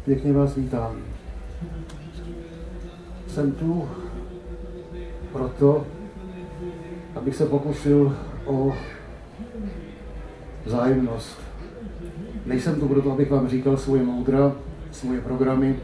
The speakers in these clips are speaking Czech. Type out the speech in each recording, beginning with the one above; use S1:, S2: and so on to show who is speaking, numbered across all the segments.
S1: Pěkně vás vítám. Jsem tu proto, abych se pokusil o vzájemnost. Nejsem tu proto, abych vám říkal svoje moudra, svoje programy,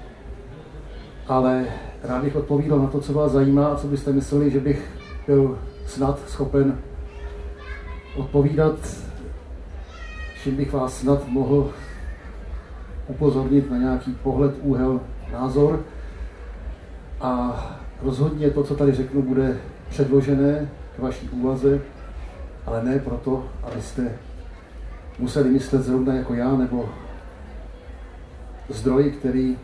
S1: ale rád bych odpovídal na to, co vás zajímá a co byste mysleli, že bych byl snad schopen odpovídat, čím bych vás snad mohl upozornit na nějaký pohled, úhel, názor. A rozhodně to, co tady řeknu, bude předložené k vaší úvaze, ale ne proto, abyste museli myslet zrovna jako já, nebo zdroj, který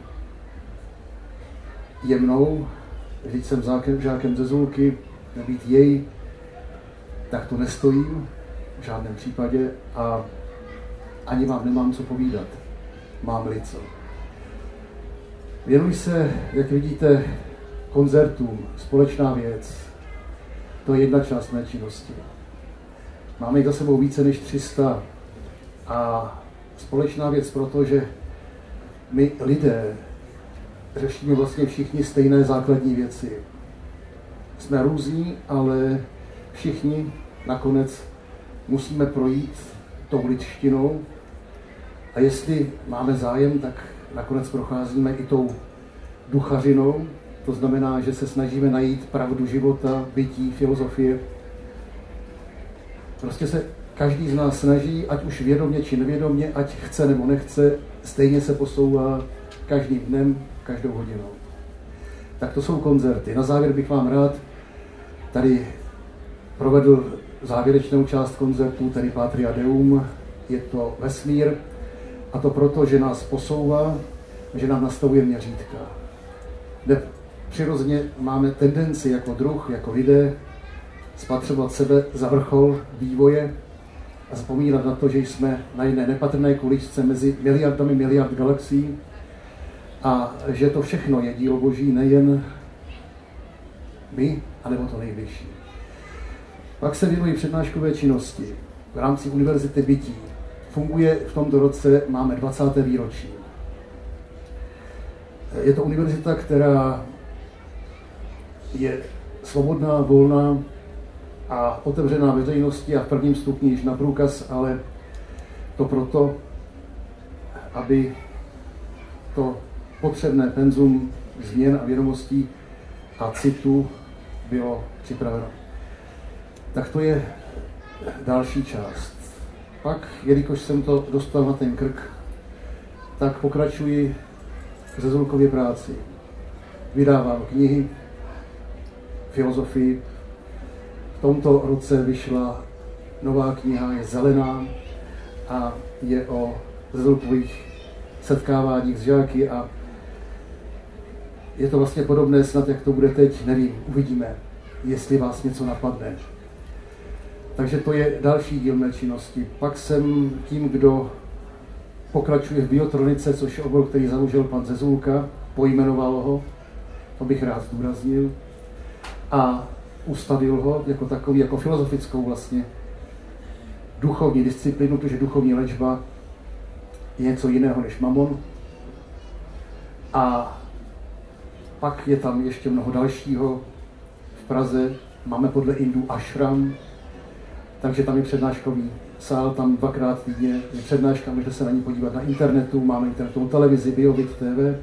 S1: je mnou, když jsem žákem ze Zulky, nebýt jej, tak tu nestojím v žádném případě a ani vám nemám co povídat. Mám-li co. Věnuji se, jak vidíte, koncertům, společná věc. To je jedna část mé činnosti. Máme jich za sebou více než 300 a společná věc, protože my lidé řešíme vlastně všichni stejné základní věci. Jsme různí, ale všichni nakonec musíme projít tou lidštinou a jestli máme zájem, tak nakonec procházíme i tou duchařinou, to znamená, že se snažíme najít pravdu života, bytí, filozofie. Prostě se každý z nás snaží, ať už vědomě či nevědomě, ať chce nebo nechce, stejně se posouvá každým dnem, každou hodinou. Tak to jsou koncerty. Na závěr bych vám rád tady provedl závěrečnou část koncertu, tedy Patria Deum. Je to vesmír a to proto, že nás posouvá, že nám nastavuje měřítka. Kde přirozeně máme tendenci jako druh, jako lidé, spatřovat sebe za vrchol vývoje a zapomínat na to, že jsme na jedné nepatrné kuličce mezi miliardami miliard galaxií a že to všechno je dílo Boží, nejen my, anebo to nejvyšší. Pak se věnují přednáškové činnosti v rámci Univerzity bytí. Funguje v tomto roce, máme 20. výročí. Je to univerzita, která je svobodná, volná a otevřená veřejnosti a v prvním stupni již na průkaz, ale to proto, aby to potřebné penzum změn a vědomostí a citu bylo připraveno. Tak to je další část. Pak, jelikož jsem to dostal na ten krk, tak pokračuji v Zulkově práci. Vydávám knihy, filozofii. V tomto roce vyšla nová kniha, je zelená a je o Zulkových setkáváních s žáky a je to vlastně podobné snad, jak to bude teď, nevím, uvidíme, jestli vás něco napadne. Takže to je další díl mé činnosti. Pak jsem tím, kdo pokračuje v biotronice, což je obor, který založil pan ze Zulka, pojmenoval ho, to bych rád zdůraznil, a ustavil ho jako takový, jako filozofickou vlastně duchovní disciplínu, protože duchovní léčba je něco jiného než mamon. A pak je tam ještě mnoho dalšího. V Praze máme podle Indů ashram, takže tam je přednáškový sál, tam 2krát týdně je přednáška, můžete se na ní podívat na internetu, máme internetovou televizi, BioVid TV.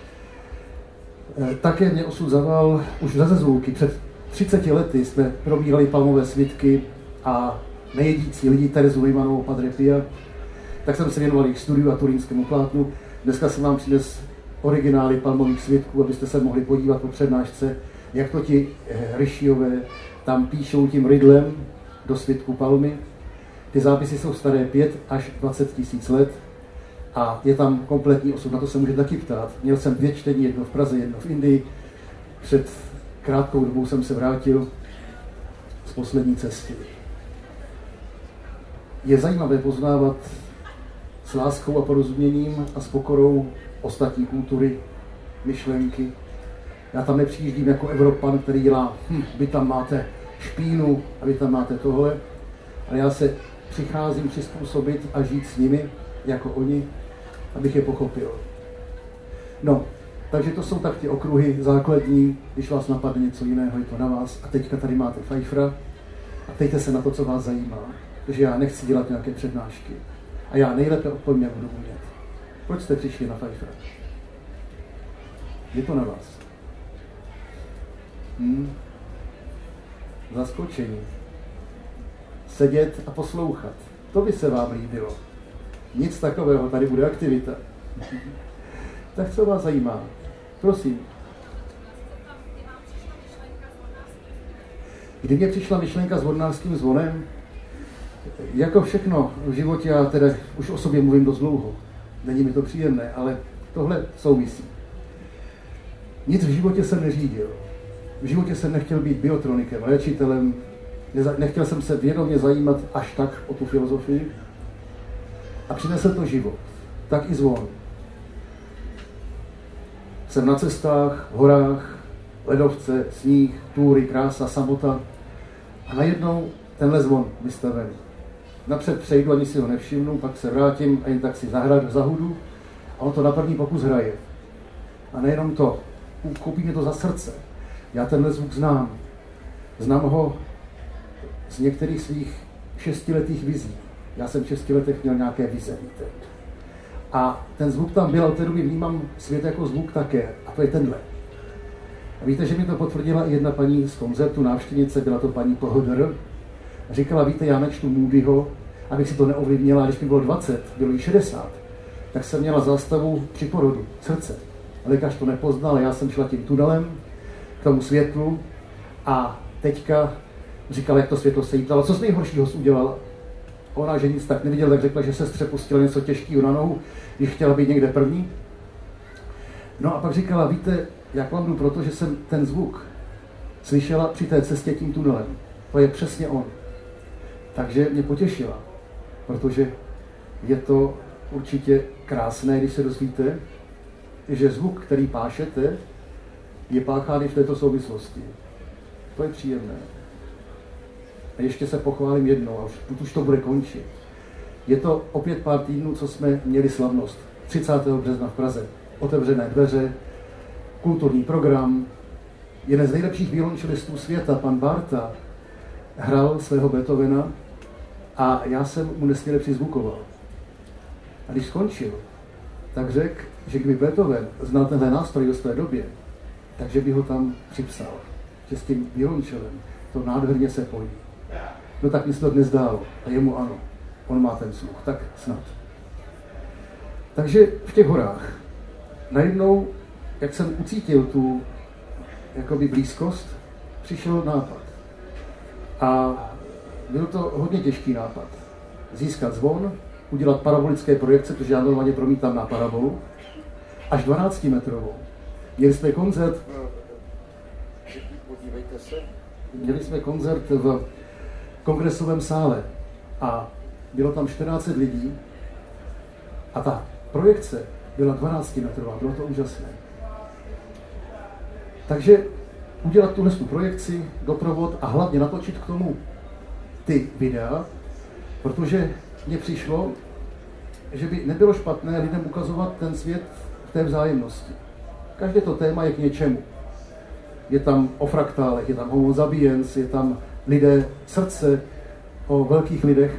S1: Také mě osud zaval už ze Zulky. Před 30 lety jsme probírali palmové svitky a nejedící lidi Terezu Lejmanovou, Padre Pia. Tak jsem se věnoval jejich studiu a turínskému plátnu. Dneska jsem vám přines originály palmových svitků, abyste se mohli podívat po přednášce, jak to ti ryšiové tam píšou tím rydlem do svitku palmy. Ty zápisy jsou staré 5 až 20 tisíc let a je tam kompletní osud, na to se můžete taky ptát. Měl jsem 2 čtení, jedno v Praze, jedno v Indii. Před krátkou dobou jsem se vrátil z poslední cesty. Je zajímavé poznávat s láskou a porozuměním a s pokorou ostatní kultury, myšlenky. Já tam nepřijíždím jako Evropan, který dělá, vy tam máte špínu a vy tam máte tohle, ale já se přicházím přizpůsobit a žít s nimi, jako oni, abych je pochopil. No, takže to jsou tak ty okruhy základní, když vás napadne něco jiného, je to na vás. A teďka tady máte Pfeiffera a ptejte se na to, co vás zajímá. Takže já nechci dělat nějaké přednášky. A já nejlépe odpovím, jak budu umět. Proč jste přišli na Pfeiffera? Je to na vás. Zaskočení. Sedět a poslouchat. To by se vám líbilo. Nic takového, tady bude aktivita. Tak co vás zajímá? Prosím. Kdy mě přišla myšlenka s vodnářským zvonem? Jako všechno v životě, já teda už o sobě mluvím dost dlouho. Není mi to příjemné, ale tohle souvisí. Nic v životě jsem neřídil. V životě jsem nechtěl být biotronikem, léčitelem, nechtěl jsem se vědomě zajímat až tak o tu filozofii. A přinesl to život. Tak i zvon. Jsem na cestách, v horách, ledovce, sníh, túry, krása, samota. A najednou tenhle zvon vystavený. Napřed přejdu, ani si ho nevšimnu, pak se vrátím a jen tak si zahudu a on to na první pokus hraje. A nejenom to, koupí mě to za srdce. Já tenhle zvuk znám. Znám ho z některých svých 6letých vizí. Já jsem v 6 letech měl nějaké vize, víte. A ten zvuk tam byl, od té doby vnímám svět jako zvuk také. A to je tenhle. A víte, že mi to potvrdila i jedna paní z koncertu, návštěvnice, byla to paní Pohodr. A říkala, víte, já nečtu Moodyho, abych si to neovlivnila, když mi bylo 20, bylo jí 60, tak jsem měla zástavu při porodu, srdce. Lékař to nepoznal, já jsem šla tím tunelem k tomu světlu a teďka říkala, jak to světlo se jí ptala, co z nejhoršího jsi udělala. Ona, že nic tak neviděla, tak řekla, že se střepustila něco těžkého na nohu, když chtěla být někde první. No a pak říkala, víte, jak vám jdu, protože jsem ten zvuk slyšela při té cestě tím tunelem. To je přesně on. Takže mě potěšila, protože je to určitě krásné, když se dozvíte, že zvuk, který pášete, je páchán v této souvislosti. To je příjemné. A ještě se pochválím jednou, a už to bude končit. Je to opět pár týdnů, co jsme měli slavnost. 30. března v Praze. Otevřené dveře, kulturní program. Jeden z nejlepších violončelistů světa, pan Barta, hrál svého Beethovena a já jsem mu nesměle přizvukoval. A když skončil, tak řekl, že kdyby Beethoven znal tenhle nástroj do své době, takže by ho tam připsal. Že s tím violončelem to nádherně se pojí. No tak mi se to dnes zdálo. A jemu ano. On má ten sluch. Tak snad. Takže v těch horách najednou, jak jsem ucítil tu jakoby blízkost, přišel nápad. A byl to hodně těžký nápad. Získat zvon, udělat parabolické projekce, protože já normálně promítám na parabolu, až 12metrovou. Měli jsme koncert, podívejte se, měli jsme koncert v kongresovém sále a bylo tam 14 lidí a ta projekce byla 12metrová, bylo to úžasné. Takže udělat tuhle projekci, doprovod a hlavně natočit k tomu ty videa, protože mně přišlo, že by nebylo špatné lidem ukazovat ten svět v té vzájemnosti. Každé to téma je k něčemu. Je tam o fraktálech, je tam homo sapiens, je tam lidé srdce, o velkých lidech.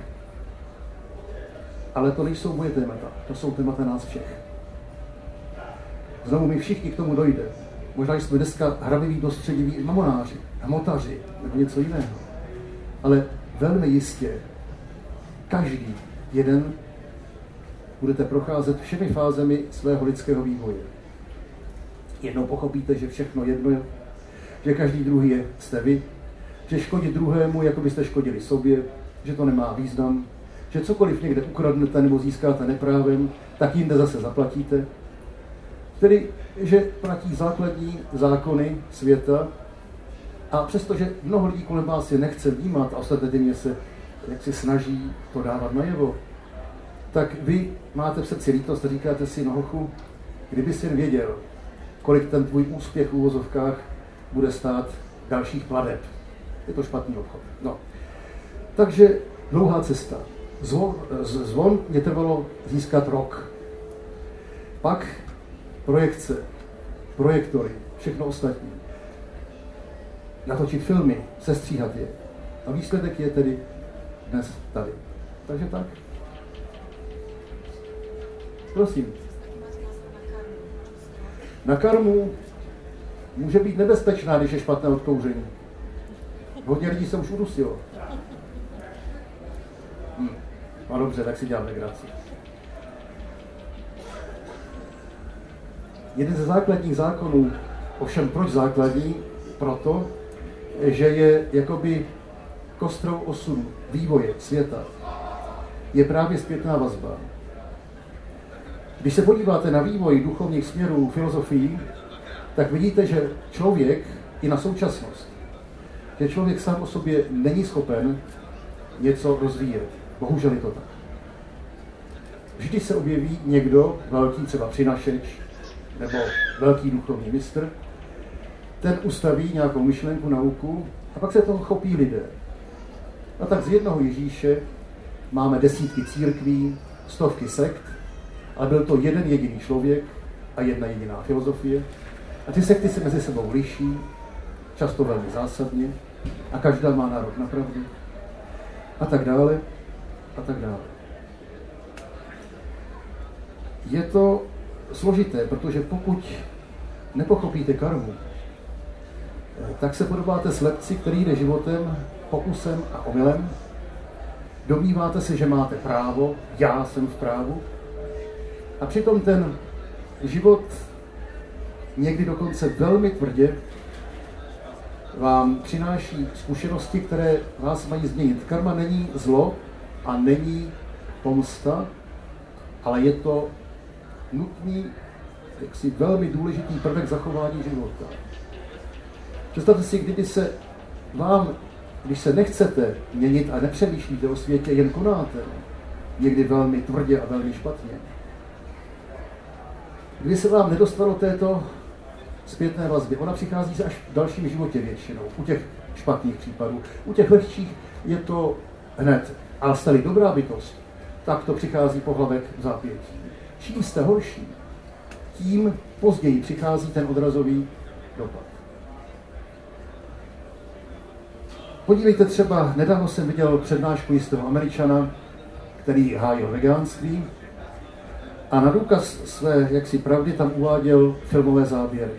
S1: Ale to nejsou moje témata, to jsou témata nás všech. Znovu my všichni k tomu dojde. Možná jsme dneska hrabiví, dostřediví mamonáři, hmotaři nebo něco jiného. Ale velmi jistě každý jeden budete procházet všemi fázemi svého lidského vývoje. Jednou pochopíte, že všechno jedno je, že každý druhý jste vy, že škodit druhému, jako byste škodili sobě, že to nemá význam, že cokoliv někde ukradnete nebo získáte neprávem, tak jinde zase zaplatíte. Tedy, že platí základní zákony světa a přestože mnoho lidí kolem vás je nechce vnímat a ostatně se jak si snaží to dávat najevo, tak vy máte v srdci lítost a říkáte si, no hochu, kdyby si jen věděl, kolik ten tvůj úspěch v úvozovkách bude stát dalších plateb. Je to špatný obchod. No. Takže dlouhá cesta. Zvon mě trvalo získat rok. Pak projekce, projektory, všechno ostatní. Natočit filmy, sestříhat je. A výsledek je tedy dnes tady. Takže tak. Prosím. Na karmu může být nebezpečná, když je špatné odkouření. Hodně lidí se už udusilo. No dobře, tak si dělám legraci. Jeden ze základních zákonů, ovšem proč základní? Proto, že je jakoby kostrou osudu, vývoje světa, je právě zpětná vazba. Když se podíváte na vývoj duchovních směrů filozofií, tak vidíte, že člověk i na současnost, že člověk sám o sobě není schopen něco rozvíjet. Bohužel je to tak. Vždy se objeví někdo, velký třeba přinašeč, nebo velký duchovní mistr, ten ustaví nějakou myšlenku, nauku a pak se toho chopí lidé. A tak z jednoho Ježíše máme desítky církví, stovky sekt, ale byl to jeden jediný člověk a jedna jediná filozofie. A ty sekty se mezi sebou liší, často velmi zásadně, a každá má nárok na pravdu. A tak dále, a tak dále. Je to složité, protože pokud nepochopíte karmu, tak se podobáte slepci, který jde životem, pokusem a omylem. Domníváte se, že máte právo, já jsem v právu. A přitom ten život někdy dokonce velmi tvrdě vám přináší zkušenosti, které vás mají změnit. Karma není zlo a není pomsta, ale je to nutný, jaksi velmi důležitý prvek zachování života. Představte si, kdyby se vám, když se nechcete měnit a nepřemýšlíte o světě, jen konáte, někdy velmi tvrdě a velmi špatně. Kdyby se vám nedostalo této zpětné vazby, ona přichází až v dalším životě většinou, u těch špatných případů. U těch lehčích je to hned, ale jste-li dobrá bytost, tak to přichází po hlavek v zápětí. Čím jste horší, tím později přichází ten odrazový dopad. Podívejte třeba, nedávno jsem viděl přednášku jistého Američana, který hájil vegánství a na důkaz své jaksi pravdy tam uváděl filmové záběry.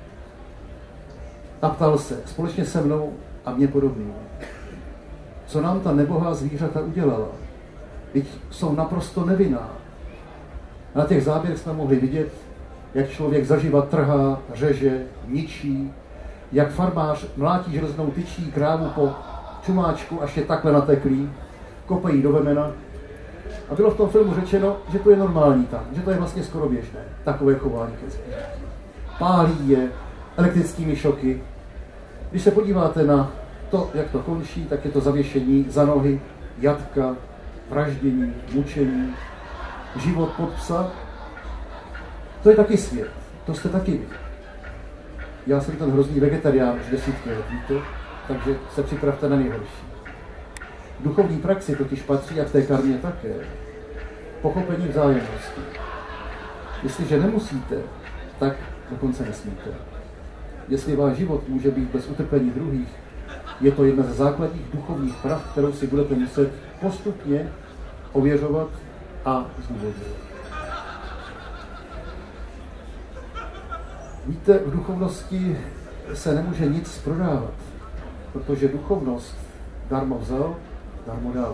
S1: A ptal se, společně se mnou a mě podobným, co nám ta nebohá zvířata udělala. Vždyť jsou naprosto nevinná. Na těch záběrech jsme mohli vidět, jak člověk zaživa trhá, řeže, ničí, jak farmář mlátí železnou tyčí krávu po čumáčku, až je takhle nateklý, kope jí do vemena. A bylo v tom filmu řečeno, že to je normální tam, že to je vlastně skoro běžné, takové chování ke zvířatům. Pálí je elektrickými šoky. Když se podíváte na to, jak to končí, tak je to zavěšení za nohy, jatka, vraždění, mučení, život pod psa. To je taky svět, to jste taky vy. Já jsem ten hrozný vegetarián už desítky let, víte? Takže se připravte na nejhorší. V duchovní praxi totiž patří a v té karmě také pochopení vzájemnosti. Jestliže nemusíte, tak dokonce nesmíte. Jestli váš život může být bez utrpení druhých, je to jedna ze základních duchovních prav, kterou si budete muset postupně ověřovat a zdůvodňovat. Víte, v duchovnosti se nemůže nic prodávat, protože duchovnost darmo vzal, darmo dal.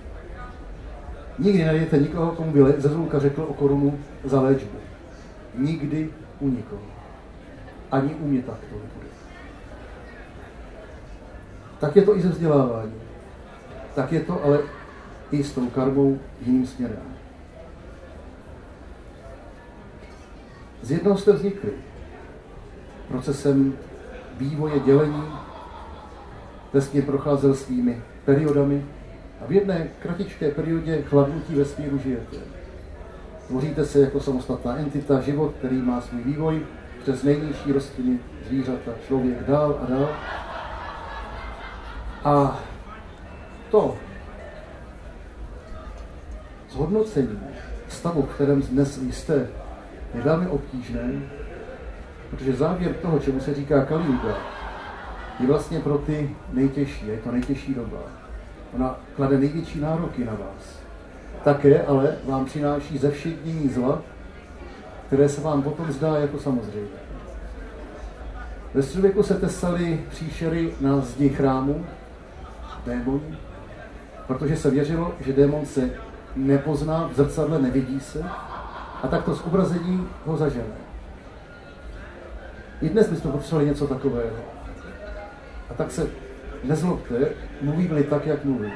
S1: Nikdy najdete nikoho, komu by ze Zulka řekl o korunu za léčbu. Nikdy u nikoho. Ani u mě tak to nebude. Tak je to i ze vzdělávání. Tak je to ale i s tou karmou jiným směrem. Z jednoho jste vznikli. Procesem vývoje dělení vesmír procházel svými periodami a v jedné kratičké periodě chladnutí vesmíru žijete. Tvoříte se jako samostatná entita, život, který má svůj vývoj přes nejnižší rostliny, zvířata, člověk dál a dál. A to zhodnocení stavu, v kterém dnes jste, je velmi obtížné, protože závěr toho, čemu se říká Kali Yuga, je vlastně pro ty nejtěžší, je to nejtěžší doba. Ona klade největší nároky na vás. Také ale vám přináší zevšednění zla, které se vám potom zdá jako samozřejmé. Ve středověku se tesaly příšery na zdi chrámu, démoni, protože se věřilo, že démon se nepozná, v zrcadle nevidí se, a tak to zobrazení ho zažene. I dnes bychom potřebovali něco takového. A tak se nezlobte, mluvíme-li tak, jak mluvím.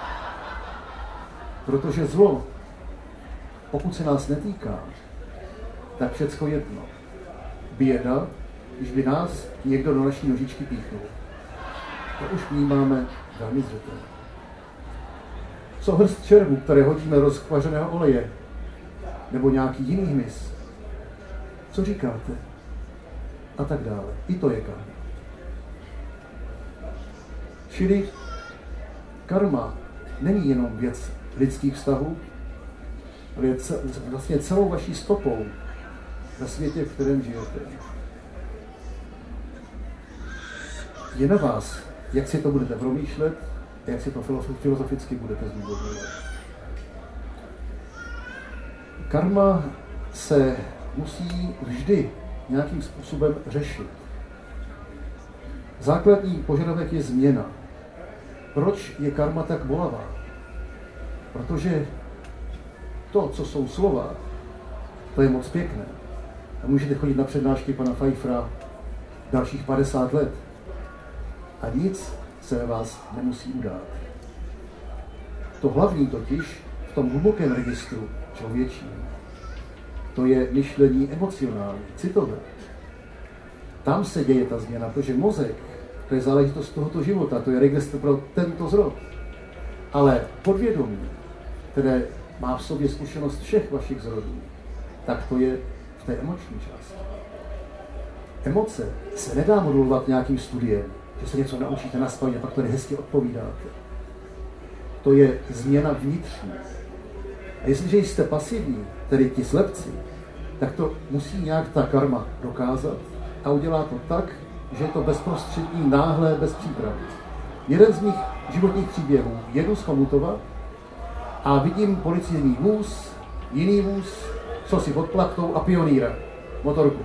S1: Protože zlo, pokud se nás netýká, tak všecko jedno. Běda, když by nás někdo do naší nožičky píchnul. To už vnímáme velmi zřetelně. Co hrst červů, které hodíme do rozkvařeného oleje, nebo nějaký jiný hmyz. Co říkáte? A tak dále. I to je karma. Čili karma není jenom věc lidských vztahů, ale je vlastně celou vaší stopou na světě, v kterém žijete. Je na vás, jak si to budete promýšlet a jak si to filozoficky budete zdůvodňovat. Karma se musí vždy nějakým způsobem řešit. Základní požadavek je změna. Proč je karma tak bolavá? Protože to, co jsou slova, to je moc pěkné. A můžete chodit na přednášky pana Pfeiffera dalších 50 let. A nic se ve vás nemusí udát. To hlavní totiž v tom hlubokém registru člověčím, to je myšlení emocionální, citové. Tam se děje ta změna, protože mozek, to je záležitost tohoto života, to je registr pro tento zrod. Ale podvědomí, které má v sobě zkušenost všech vašich zrodů, tak to je v té emoční části. Emoce se nedá modulovat nějakým studiem, že se něco naučíte naspamět a pak to hezky odpovídáte. To je změna vnitřní. A jestliže jste pasivní, tedy ti slepci, tak to musí nějak ta karma dokázat a udělá to tak, že je to bezprostřední, náhlé, bez přípravy. Jeden z mých životních příběhů. Jedu z Chomutova a vidím policijní vůz, jiný vůz, co si pod plachtou a pionýra, motorku.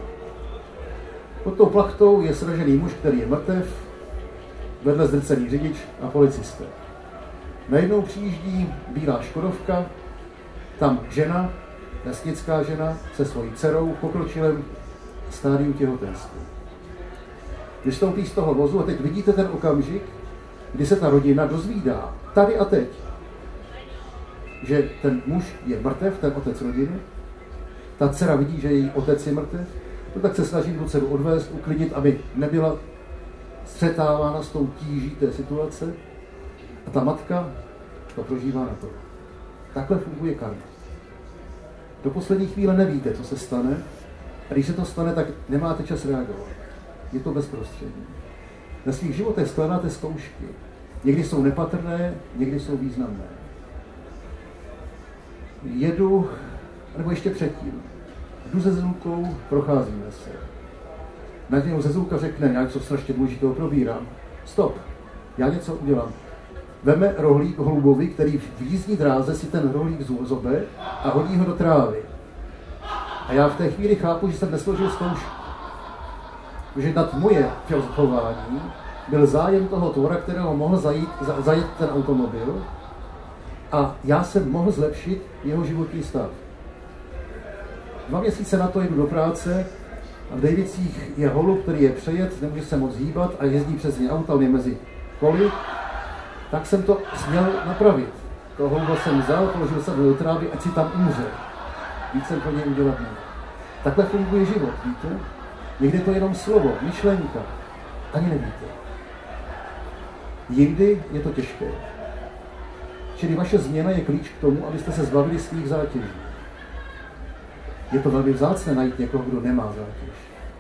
S1: Pod tou plachtou je sražený muž, který je mrtev, vedle zdrcený řidič a policisté. Najednou přijíždí bílá škodovka, tam žena, vesnická žena, se svojí dcerou v pokročilém stádiu těhotenství. Vystoupí z toho vozu a teď vidíte ten okamžik, kdy se ta rodina dozvídá, tady a teď, že ten muž je mrtev, ten otec rodiny, ta dcera vidí, že její otec je mrtev, no tak se snažím tu dceru odvést, uklidnit, aby nebyla střetávána s tou tíží té situace. A ta matka to prožívá na to. Takhle funguje karma. Do poslední chvíle nevíte, co se stane, a když se to stane, tak nemáte čas reagovat. Je to bezprostřední. Na svých životech skládáte zkoušky. Někdy jsou nepatrné, někdy jsou významné. Jedu, nebo ještě předtím, jdu se Zezulkou, procházíme se. Najednou Zezulka řekne, já něco strašně důležitého probírám. Stop, já něco udělám. Veme rohlík holubovi, který v jízdní dráze si ten rohlík zobe a hodí ho do trávy. A já v té chvíli chápu, že jsem nesložil zkoušku. Že nad moje filozofování byl zájem toho tvora, kterého mohl zajet ten automobil, a já jsem mohl zlepšit jeho životní stav. 2 měsíce na to jdu do práce a v Dejvicích je holub, který je přejet, nemůže se moc hýbat a jezdí přes ně auta, on je mezi koly, tak jsem to směl napravit. Toho holuba jsem vzal, položil jsem do trávy, ať si tam umře. Víc jsem pro něj udělat nemohl. Takhle funguje život, víte? Někdy je to jenom slovo, myšlenka. Ani nevíte. Jindy je to těžké. Čili vaše změna je klíč k tomu, abyste se zbavili svých zátěží. Je to velmi vzácné najít někoho, kdo nemá zátěž.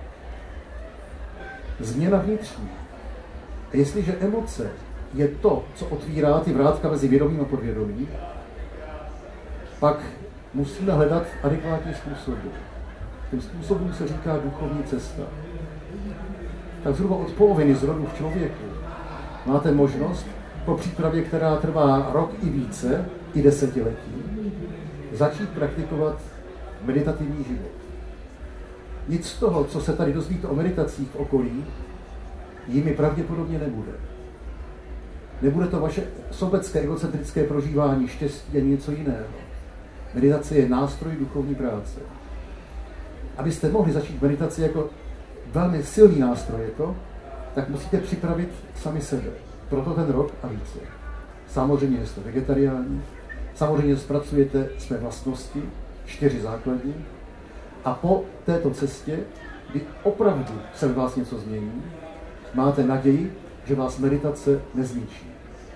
S1: Změna vnitřní. A jestliže emoce je to, co otvírá ty vrátka mezi vědomím a podvědomím, pak musíme hledat adekvátní způsoby. Těm způsobům se říká duchovní cesta. Tak zhruba od poloviny zrodu v člověku máte možnost po přípravě, která trvá rok i více, i desetiletí, začít praktikovat meditativní život. Nic z toho, co se tady dozvíte o meditacích v okolí, jimi pravděpodobně nebude. Nebude to vaše sobecké, egocentrické prožívání štěstí ani něco jiného. Meditace je nástroj duchovní práce. Abyste mohli začít meditaci jako velmi silný nástroj, tak musíte připravit sami sebe. Proto ten rok a více. Samozřejmě, že jste vegetariální, samozřejmě zpracujete své vlastnosti, 4 základní, a po této cestě, kdy opravdu se v vás něco změní, máte naději, že vás meditace nezničí.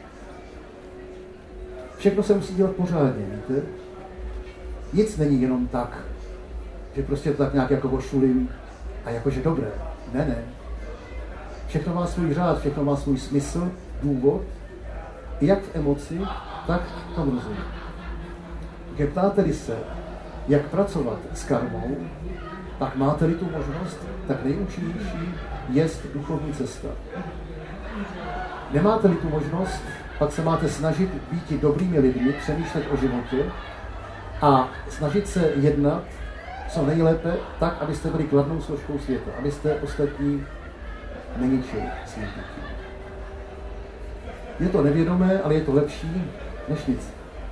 S1: Všechno se musí dělat pořádně, víte? Nic není jenom tak, že prostě to tak nějak jako ošulím a jakože dobré. Ne. Všechno má svůj řád, všechno má svůj smysl, důvod, jak v emoci, tak v tom rozumu. Když ptáte-li se, jak pracovat s karmou, tak máte-li tu možnost, tak nejúčinnější jest duchovní cesta. Nemáte-li tu možnost, pak se máte snažit být dobrými lidmi, přemýšlet o životě a snažit se jednat co nejlépe tak, abyste byli kladnou složkou světa, abyste ostatní neničili svým bytím. Je to nevědomé, ale je to lepší než nic.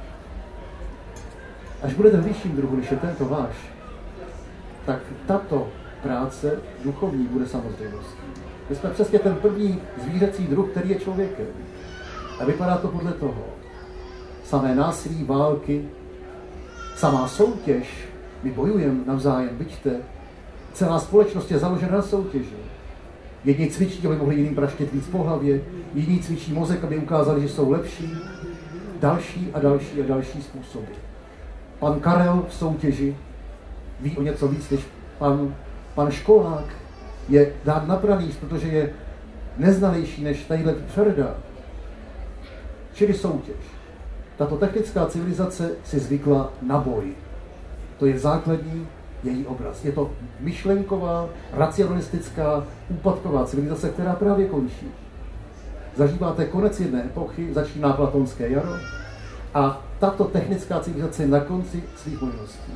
S1: Až budete v vyšším druhu, než je tento váš, tak tato práce duchovní bude samozřejmostí. My jsme přesně ten první zvířecí druh, který je člověkem. A vypadá to podle toho. Samé násilí, války, samá soutěž, my bojujeme navzájem, vidíte, celá společnost je založena na soutěži. Jedni cvičí, aby mohli jiným praštit víc po hlavě, jiní cvičí mozek, aby ukázali, že jsou lepší. Další a další a další způsoby. Pan Karel v soutěži ví o něco víc než pan školák. Je dán na pranýř, protože je neznalejší než tadyhle Ferda. Čili soutěž. Tato technická civilizace si zvykla na boj. To je základní její obraz. Je to myšlenková, racionalistická, úpadková civilizace, která právě končí. Zažíváte konec jedné epochy, začíná platonské jaro a tato technická civilizace je na konci svých možností.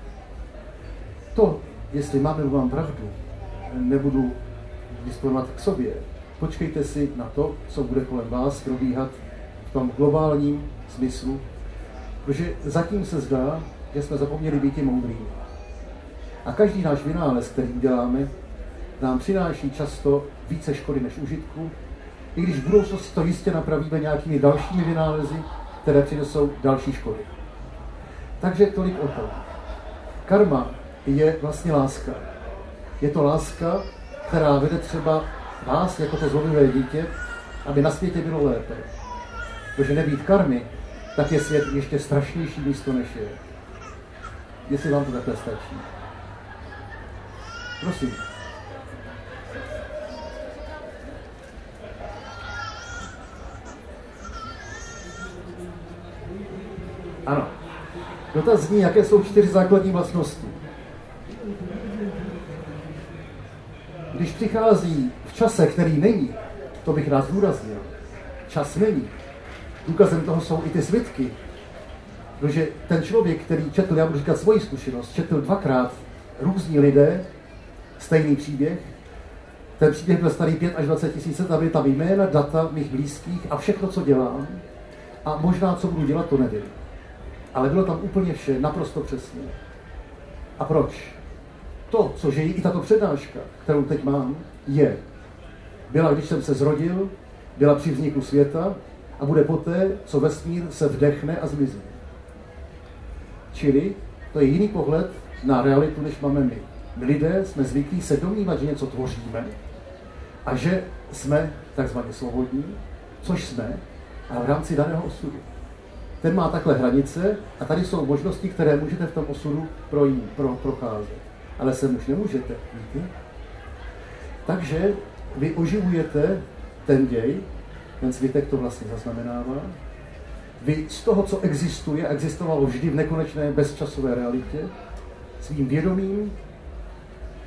S1: To, jestli mám nebo mám pravdu, nebudu disponovat k sobě. Počkejte si na to, co bude kolem vás probíhat v tom globálním smyslu, protože zatím se zdá, že jsme zapomněli být moudrými. A každý náš vynález, který uděláme, nám přináší často více škody než užitku, i když v budoucnosti to jistě napravíme nějakými dalšími vynálezy, které přinesou další škody. Takže tolik o tom. Karma je vlastně láska. Je to láska, která vede třeba vás, jako to zlobivé dítě, aby na světě bylo lépe. Protože nebýt karmy, tak je svět ještě strašnější místo, než je. Jestli vám to takhle stačí. Prosím. Ano. Dotaz zní, jaké jsou 4 základní vlastnosti. Když přichází v čase, který není, to bych rád zdůraznil, čas není. Důkazem toho jsou i ty svitky. Protože ten člověk, který četl, já budu říkat svoji zkušenost, četl 2krát různí lidé stejný příběh. Ten příběh byl starý 5 až 20 tisíc let, aby tam jména, data mých blízkých a všechno, co dělám. A možná, co budu dělat, to nevím. Ale bylo tam úplně vše, naprosto přesně. A proč? To, co žije i tato přednáška, kterou teď mám, byla, když jsem se zrodil, byla při vzniku světa a bude poté, co vesmír se vdechne a zmizí. Čili to je jiný pohled na realitu, než máme my. My lidé jsme zvyklí se domnívat, že něco tvoříme a že jsme takzvaně svobodní, což jsme, a v rámci daného osudu. Ten má takhle hranice a tady jsou možnosti, které můžete v tom osudu procházet. Ale sem už nemůžete, víte? Takže vy oživujete ten děj, ten svitek to vlastně zaznamenává. Vy z toho, co existuje, existovalo vždy v nekonečné bezčasové realitě, svým vědomím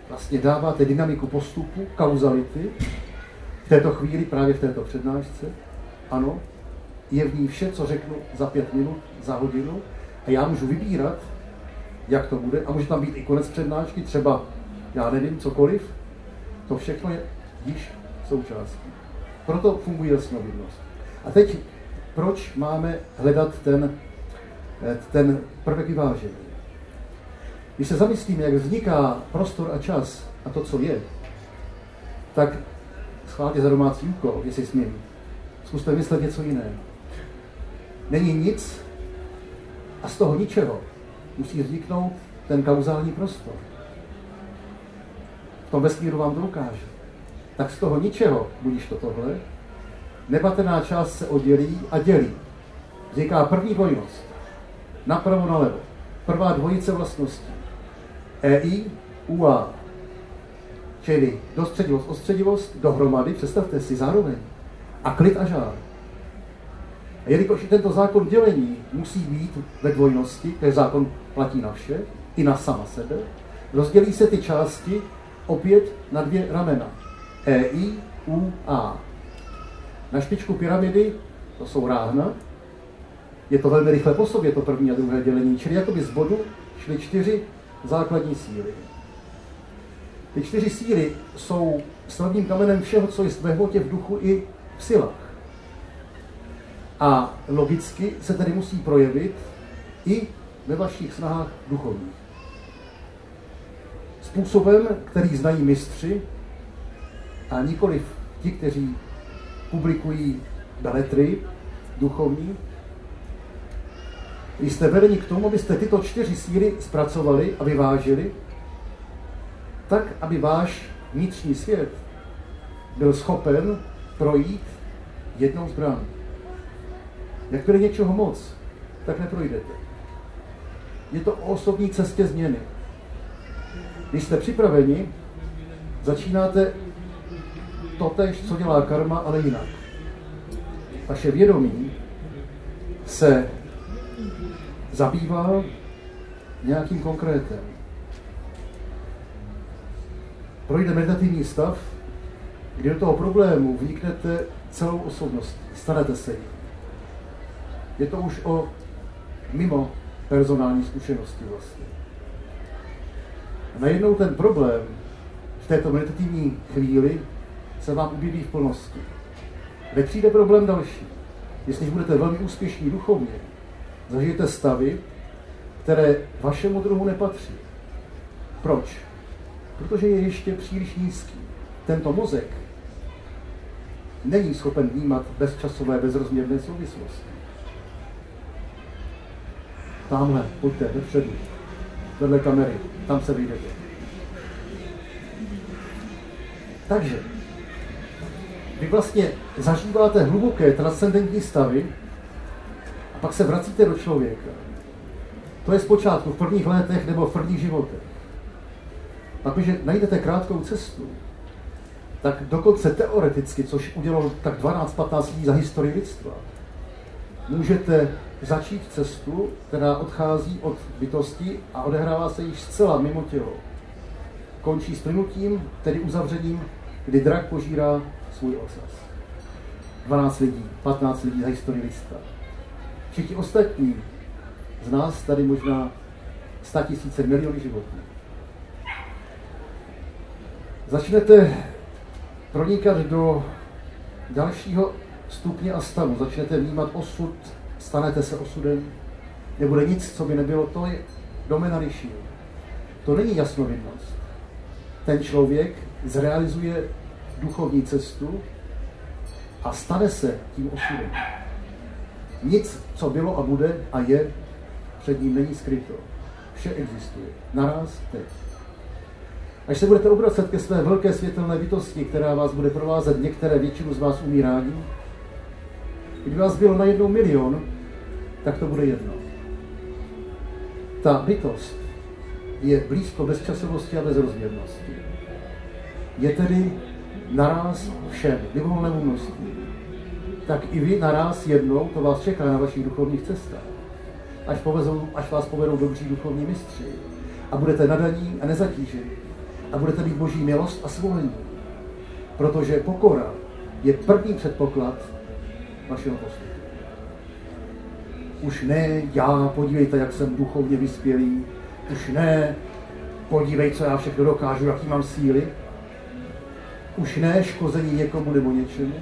S1: vlastně dáváte dynamiku postupu, kauzality, v této chvíli, právě v této přednášce, ano, je v ní vše, co řeknu za 5 minut, za hodinu a já můžu vybírat, jak to bude a může tam být i konec přednášky, třeba, já nevím, cokoliv, to všechno je již součástí. Proto funguje jasnovidnost. A teď, proč máme hledat ten prvek vyvážení? Když se zamyslíme, jak vzniká prostor a čas a to, co je, tak schválně za domácí úkol, jestli smím, zkuste myslet něco jiného. Není nic a z toho ničeho musí vzniknout ten kauzální prostor. V tom vesmíru vám to ukáže. Tak z toho ničeho, budíš to tohle, nepatrná část se oddělí a dělí. Vzniká první dvojnost. Napravo, nalevo. Prvá dvojice vlastností. EI, UA. Čili dostředivost, ostředivost, dohromady, představte si zároveň. A klid a žár. A jelikož tento zákon dělení musí být ve dvojnosti, ten zákon platí na vše, i na sama sebe, rozdělí se ty části opět na 2 ramena. EI, UA. Na špičku pyramidy, to jsou ráhna, je to velmi rychle po sobě, to první a druhé dělení, čili jakoby z bodu šly 4 základní síly. Ty 4 síly jsou stavebním kamenem všeho, co je ve hmotě, v duchu i v silách. A logicky se tedy musí projevit i ve vašich snahách duchovních. Způsobem, který znají mistři, a nikoliv ti, kteří publikují beletry duchovní, jste vedeni k tomu, abyste tyto 4 síly zpracovali a vyvážili, tak, aby váš vnitřní svět byl schopen projít jednou zbraní. Jak bude něčeho moc, tak neprojdete. Je to o osobní cestě změny. Když jste připraveni, začínáte totéž, co dělá karma, ale jinak. Vaše vědomí se zabývá nějakým konkrétem. Projde meditativní stav, kdy do toho problému vniknete celou osobnost, stanete se jí. Je to už o mimo personální zkušenosti vlastně. A najednou ten problém v této meditativní chvíli se vám objeví v plnosti. Nepřijde problém další. Jestli budete velmi úspěšní duchovně, zažijete stavy, které vašemu druhu nepatří. Proč? Protože je ještě příliš nízký. Tento mozek není schopen vnímat bezčasové, bezrozměrné souvislosti. Tamhle, pojďte, vepředu, vedle kamery, tam se vyjdete. Takže, vy vlastně zažíváte hluboké transcendentní stavy a pak se vracíte do člověka. To je zpočátku v prvních letech nebo v prvních životech. Pak, když najdete krátkou cestu, tak dokonce teoreticky, což udělalo tak 12-15 lidí za historii lidstva, můžete začít cestu, která odchází od bytosti a odehrává se již zcela mimo tělo. Končí s plynutím, tedy uzavřením, kdy drak požírá svůj ocas. 12 lidí, 15 lidí za historii lidstva. Všichni ostatní z nás tady možná 100 000 miliony životů. Začnete pronikat do dalšího stupně a stavu. Začnete vnímat osud, stanete se osudem. Nebude nic, co by nebylo, to je domena ryší. To není jasnovidnost. Ten člověk zrealizuje duchovní cestu a stane se tím osudem. Nic, co bylo a bude a je, před ním není skryto. Vše existuje. Naraz teď. Až se budete obracet ke své velké světelné bytosti, která vás bude provázet, některé většinu z vás umírání, kdyby vás bylo na 1 milion, tak to bude jedno. Ta bytost je blízko bezčasovosti a bezrozměrnosti. Je tedy naráz všem, libovolnému množství. Tak i vy naráz jednou, to vás čeká na vašich duchovních cestách. Až vás povedou dobří duchovní mistři a budete nadaní a nezatíženi. a budete mít Boží milost a svolení. Protože pokora je první předpoklad vašeho postupu. Už ne, podívejte, jak jsem duchovně vyspělý, už ne, podívej, co já všechno dokážu, jaký mám síly, už ne škození někomu nebo něčemu,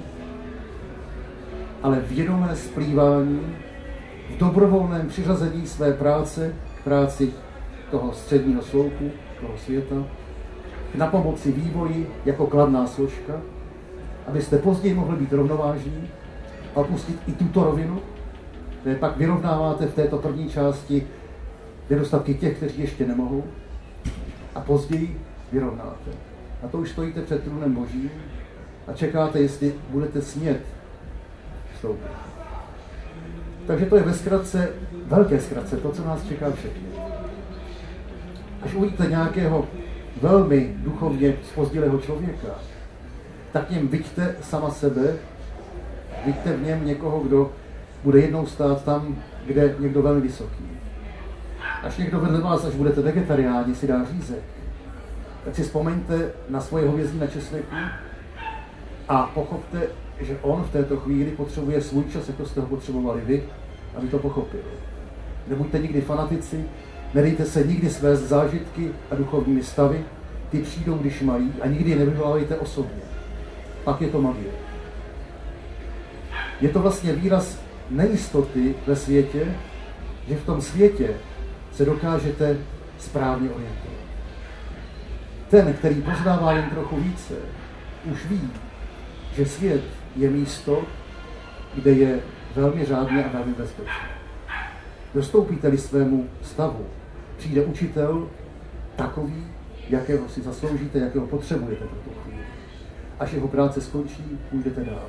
S1: ale vědomé splývání v dobrovolném přiřazení své práce k práci toho středního sloupu, toho světa, na pomoci vývoji jako kladná složka, abyste později mohli být rovnovážní a opustit i tuto rovinu, kde pak vyrovnáváte v této první části nedostatky těch, kteří ještě nemohou, a později vyrovnáte. A to už stojíte před trůnem Božím a čekáte, jestli budete smět vstoupit. Takže to je ve zkratce, velké zkratce, to, co nás čeká všechny. Až uvidíte nějakého velmi duchovně zpozdilého člověka, tak v něm viďte sama sebe, viďte v něm někoho, kdo bude jednou stát tam, kde někdo velmi vysoký. Až někdo vedle vás, až budete vegetariáni, si dá řízek, tak si vzpomeňte na svoje hovězí na česneku a pochopte, že on v této chvíli potřebuje svůj čas, jako jste ho potřebovali vy, aby to pochopil. Nebuďte nikdy fanatici, nedejte se nikdy svést zážitky a duchovními stavy, ty přijdou, když mají, a nikdy je nevyvolávejte osobně. Pak je to magie. Je to vlastně výraz nejistoty ve světě, že v tom světě se dokážete správně orientovat. Ten, který poznává jen trochu více, už ví, že svět je místo, kde je velmi řádně a velmi bezpečné. Dostoupíte-li svému stavu, přijde učitel takový, jakého si zasloužíte, jakého potřebujete pro tu chvíli. Až jeho práce skončí, půjdete dál.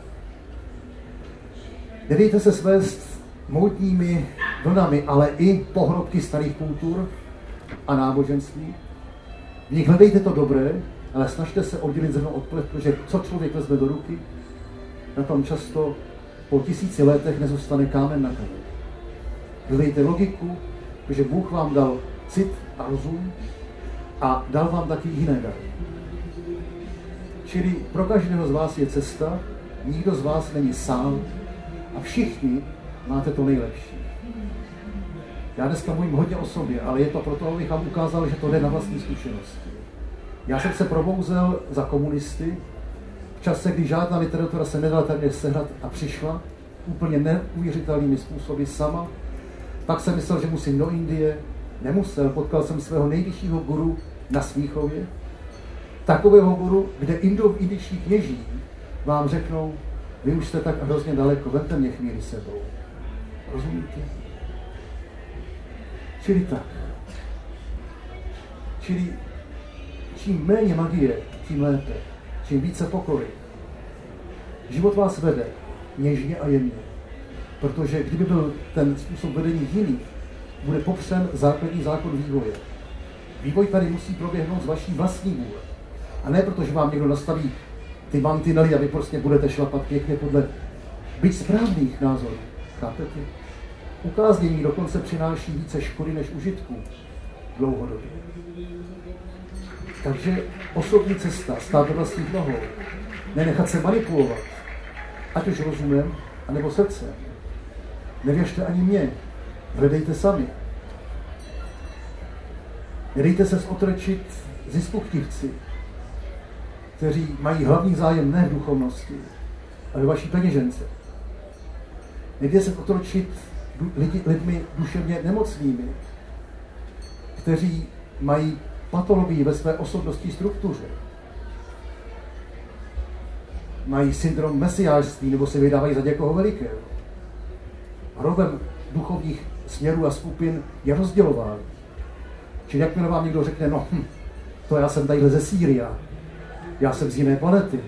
S1: Nedejte se svést módními vlnami, ale i pohrobky starých kultur a náboženství. V nich hledejte to dobré, ale snažte se oddělit zrno od plev, protože co člověk vezme do ruky, na tom často po 1000 letech nezůstane kámen na kameni. Hledejte logiku, protože Bůh vám dal cit a rozum a dal vám taky jiné dary. Čili pro každého z vás je cesta, nikdo z vás není sám a všichni máte to nejlepší. Já dneska mluvím hodně o sobě, ale je to proto, abych vám ukázal, že to jde na vlastní zkušenosti. Já jsem se probouzel za komunisty v čase, kdy žádná literatura se nedala tady sehnat a přišla úplně neuvěřitelnými způsoby sama. Tak jsem myslel, že musím do Indie, nemusel, potkal jsem svého nejvyššího guru na Smíchově, takového guru, kde indičtí kněží vám řeknou, vy už jste tak hrozně daleko, vemte mě chvíli sebou. Rozumíte? Čili tak. Čili čím méně magie, tím lépe. Čím více pokory. Život vás vede něžně a jemně. Protože kdyby byl ten způsob vedení jiný, bude popřen základní zákon vývoje. Vývoj tady musí proběhnout z vaší vlastní vůle. A ne protože vám někdo nastaví ty mantinely a vy prostě budete šlapat pěkně podle byť správných názorů. Chápete? Ukáznění dokonce přináší více škody než užitku dlouhodobě. Takže osobní cesta, stát do vlastních nohou, nenechat se manipulovat, ať už rozumem, anebo srdcem. Nevěřte ani mě, hledejte sami. Nedejte se zotročit ziskuchtivci, kteří mají hlavní zájem ne v duchovnosti, ale v vaší peněžence. Nedejte se otročit lidmi duševně nemocnými, kteří mají patologii ve své osobnostní struktuře. Mají syndrom mesiářství nebo se vydávají za někoho velikého. Hrovem duchovních směrů a skupin je rozdělování. Čili jakmile vám někdo řekne, no, to já jsem tadyhle ze Sýria, já jsem z jiné planety.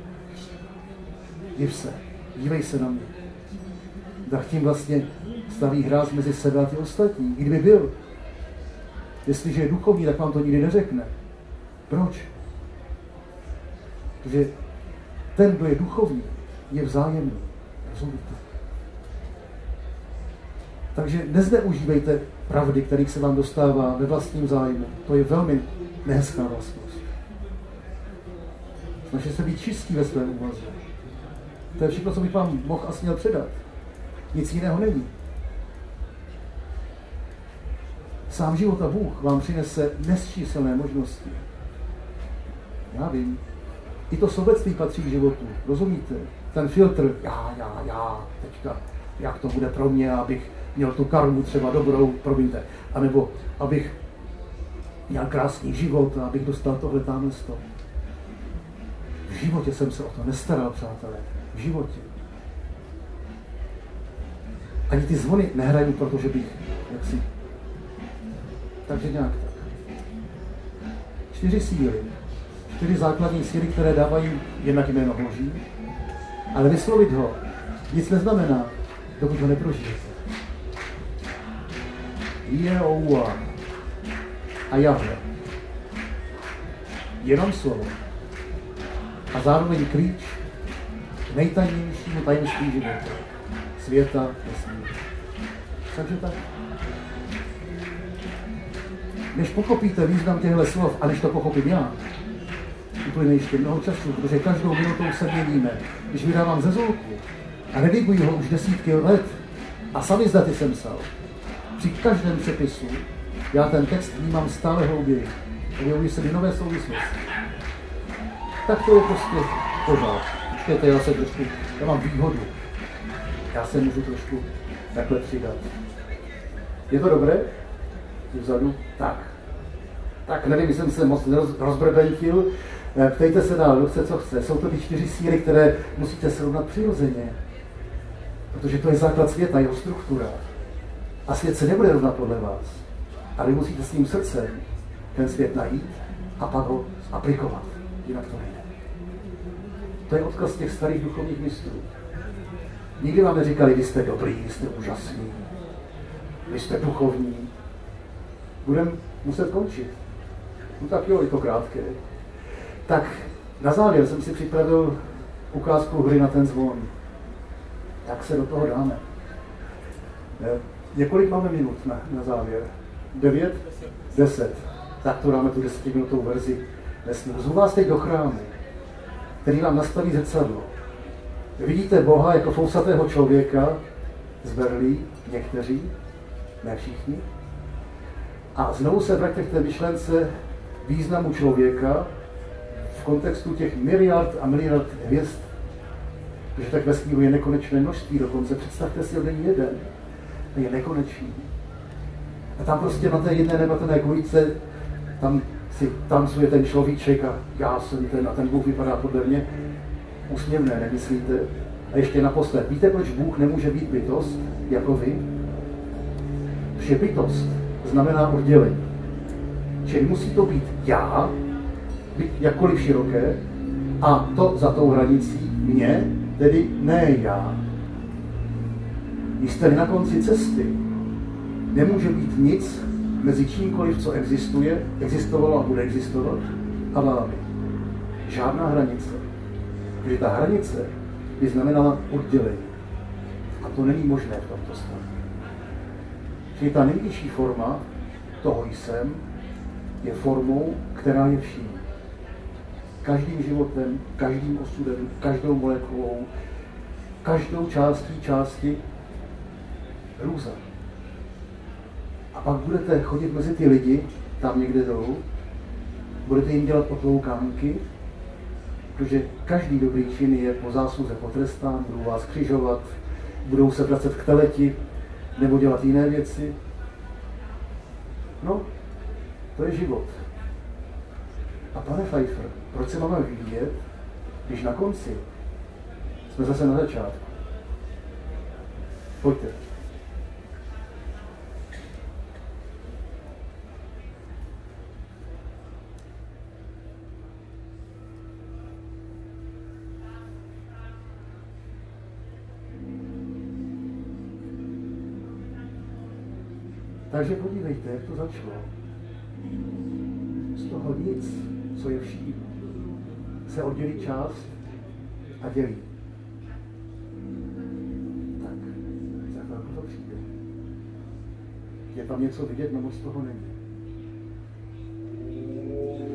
S1: Div se, dívej se na mě. Tak tím vlastně staví hráz mezi sebe a ty ostatní. I kdyby byl, jestliže je duchovní, tak vám to nikdy neřekne. Proč? Protože ten, kdo je duchovní, je vzájemný. Rozumíte? Takže nezneužívejte pravdy, kterých se vám dostává ve vlastním zájmu. To je velmi nehezká vlastnost. Snažte se být čistí ve svém úvaze. To je všechno, co bych vám mohl a směl předat. Nic jiného není. Sám život a Bůh vám přinese nesčíselné možnosti. Já vím. I to sobectví patří k životu. Rozumíte? Ten filtr, já, teďka, jak to bude pro mě, abych měl tu karmu třeba dobrou, promiňte, anebo abych měl krásný život a abych dostal tohle tamhle z toho. V životě jsem se o to nestaral, přátelé. V životě. Ani ty zvony nehrají, protože bych jaksi. Takže nějak tak. 4 síly. 4 základní síly, které dávají jednak jméno Boží, ale vyslovit ho nic neznamená, dokud ho neprožijete. Jehoua a Jahve. Jenom slovo. A zároveň klíč k nejtajnějšímu tajemství života. Světa, vesmíru. Takže tak. Než pochopíte význam těchto slov, a než to pochopím já, uplyne ještě mnoho času, protože každou minutou se měníme. Když vydávám ze zolku a rediguji ho už desítky let a sami zdaty jsem psal, při každém přepisu já ten text vnímám stále hlouběji. Objevují se mi nové souvislosti. Tak to je prostě pořád. Počkejte, já mám výhodu. Já se můžu trošku takhle přidat. Je to dobré? Vzadu? Tak. Tak nevím, jsem se moc rozbrbentil. Ptejte se dál, kdo chce, co chce. Jsou to ty 4 síly, které musíte srovnat přirozeně. Protože to je základ světa, jeho struktura. A svět se nebude rovnat podle vás. Ale vy musíte s tím srdcem ten svět najít a pak ho aplikovat. Jinak to nejde. To je odkaz těch starých duchovních mistrů. Nikdy vám neříkali, vy jste dobrý, vy jste úžasný, vy jste duchovní. Budeme muset končit. No tak jo, je to krátké. Tak na závěr jsem si připravil ukázku hry na ten zvon. Jak se do toho dáme? Několik máme minut na závěr? 9? 10. Tak to dáme tu 10minutovou verzi. Zvu vás teď do chrámu, který vám nastaví zrcadlo. Vidíte Boha jako fousatého člověka z berlí, někteří, ne všichni. A znovu se vraťte k té myšlence významu člověka v kontextu těch miliard a miliard hvězd. Protože tak vesmíru je nekonečné množství dokonce. Představte si, že není jeden. Je nekonečný. A tam prostě na té jedné nematené kulice, tam si tancuje ten človíček a já jsem ten a ten Bůh vypadá podle mě úsměvné, nemyslíte? A ještě naposled, víte, proč Bůh nemůže být bytost jako vy? Protože bytost znamená oddělení. Čili musí to být já, být jakkoliv široké, a to za tou hranicí mě, tedy ne já. Když jste na konci cesty, nemůže být nic mezi čímkoliv, co existuje, existovalo a bude existovat, a vámi. Žádná hranice. Protože ta hranice by znamenala oddělení. A to není možné v tomto stavu. Čili ta nejvyšší forma toho jsem je formou, která je vším. Každým životem, každým osudem, každou molekulou, každou části hrůza. A pak budete chodit mezi ty lidi, tam někde dolů, budete jim dělat otloukánky, protože každý dobrý čin je po zásluze potrestán, budou vás křižovat, budou se vracet k teleti, nebo dělat jiné věci. No, to je život. A pane Pfeiffer, proč se máme vyvíjet, když na konci jsme zase na začátku? Pojďte. Takže podívejte, jak to začalo. Z toho nic, co je vším, se oddělí část a dělí. Tak, za chvilku to přijde. Je tam něco vidět, no moc toho není.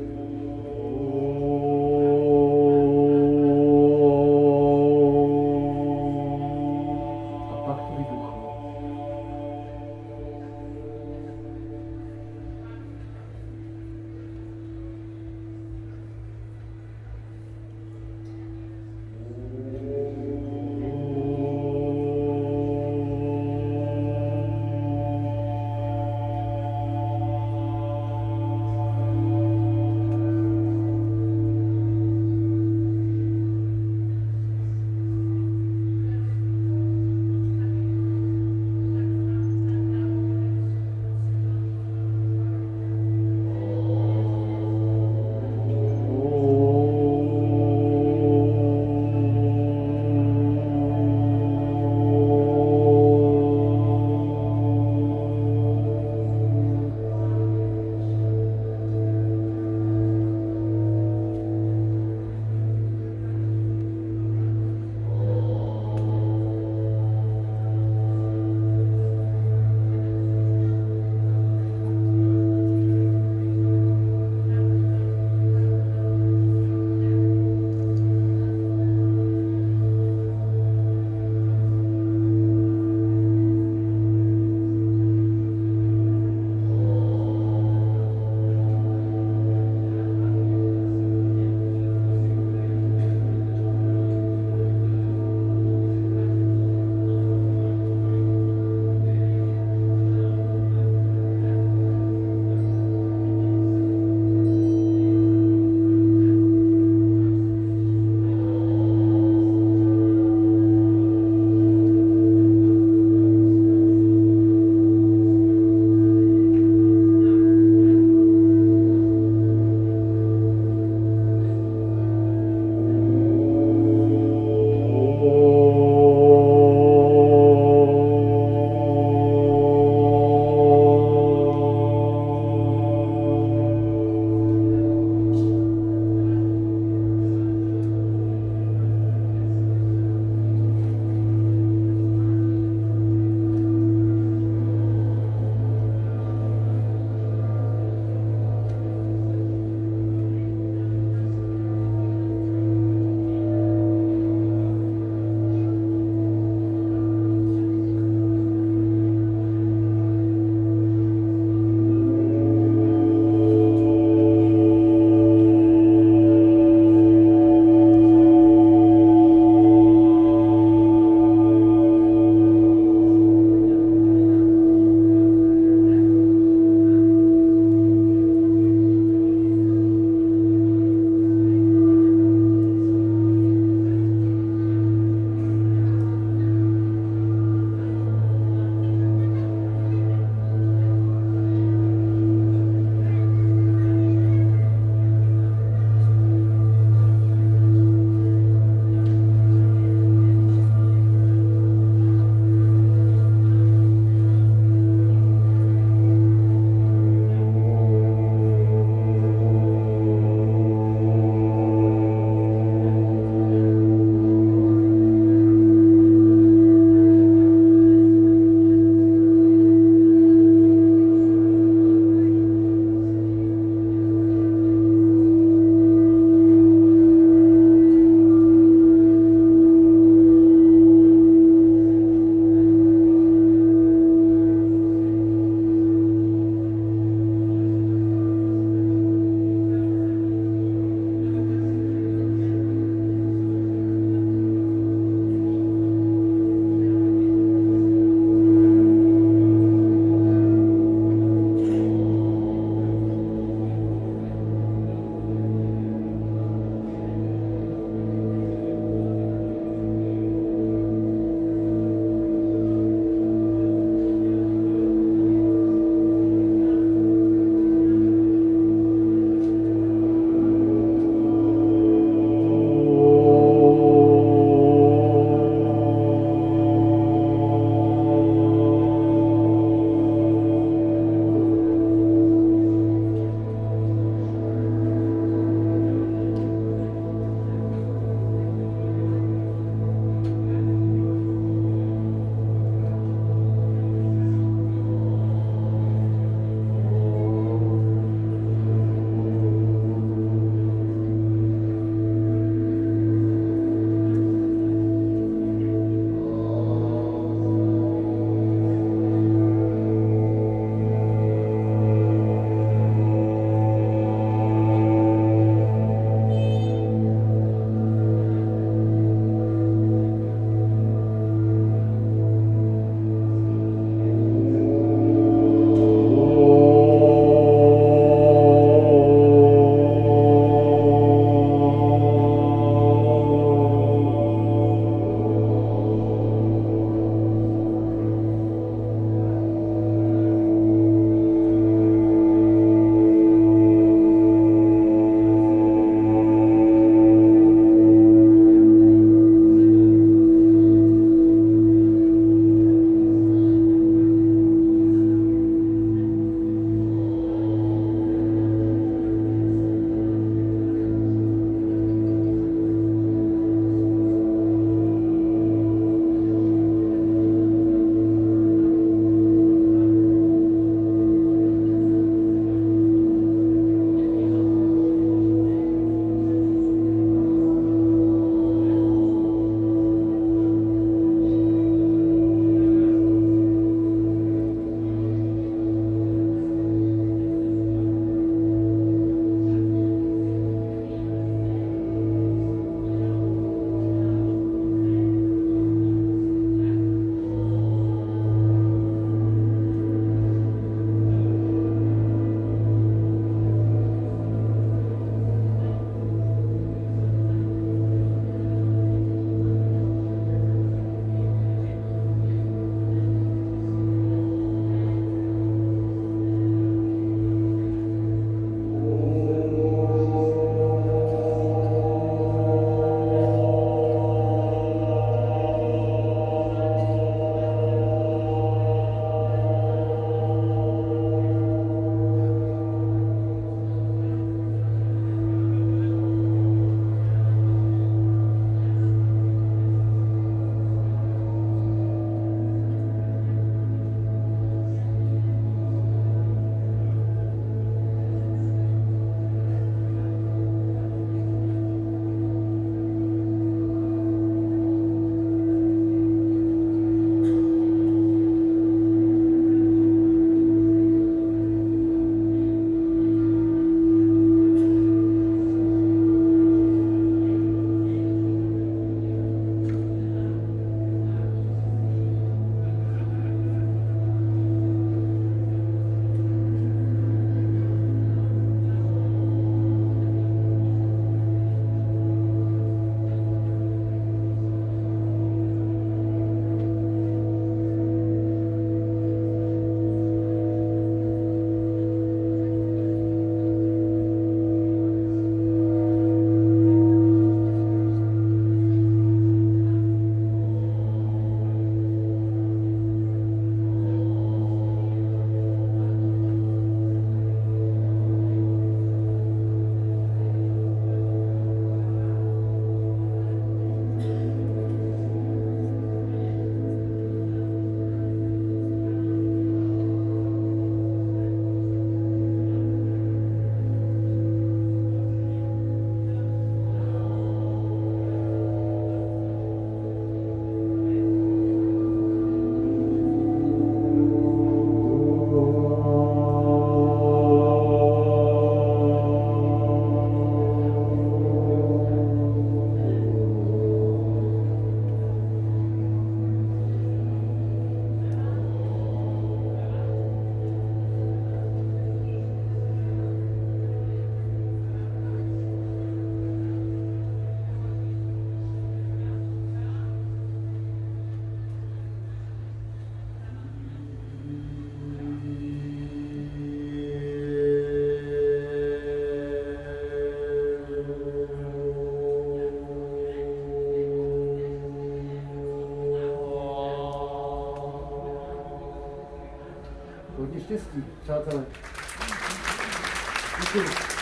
S1: hodně štěstí, přátelé. Děkuji.